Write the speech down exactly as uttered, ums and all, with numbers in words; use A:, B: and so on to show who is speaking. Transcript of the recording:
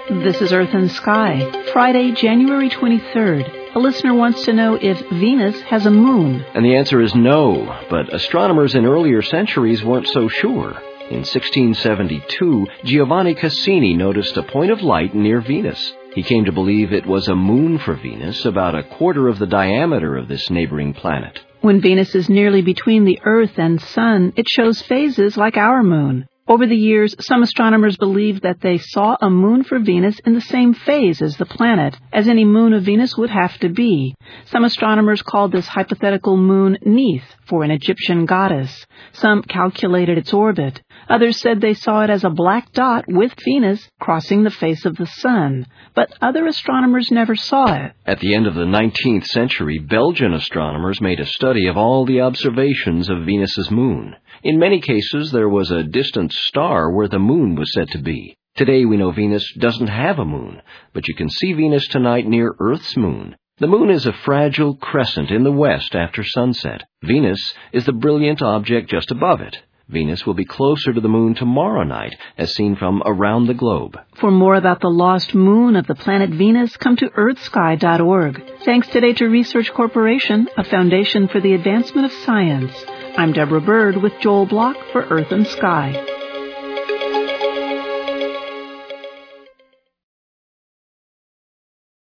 A: This is Earth and Sky, Friday, January twenty-third. A listener wants to know if Venus has a moon.
B: And the answer is no, but astronomers in earlier centuries weren't so sure. In sixteen seventy-two, Giovanni Cassini noticed a point of light near Venus. He came to believe it was a moon for Venus, about a quarter of the diameter of this neighboring planet.
A: When Venus is nearly between the Earth and Sun, it shows phases like our moon. Over the years, some astronomers believed that they saw a moon for Venus in the same phase as the planet, as any moon of Venus would have to be. Some astronomers called this hypothetical moon Neith, for an Egyptian goddess. Some calculated its orbit. Others said they saw it as a black dot with Venus crossing the face of the Sun. But other astronomers never saw it.
B: At the end of the nineteenth century, Belgian astronomers made a study of all the observations of Venus's moon. In many cases, there was a distant star where the moon was said to be. Today we know Venus doesn't have a moon, but you can see Venus tonight near Earth's moon. The moon is a fragile crescent in the west after sunset. Venus is the brilliant object just above it. Venus will be closer to the moon tomorrow night, as seen from around the globe.
A: For more about the lost moon of the planet Venus, come to earth sky dot org. Thanks today to Research Corporation, a foundation for the advancement of science. I'm Deborah Bird with Joel Block for Earth and Sky.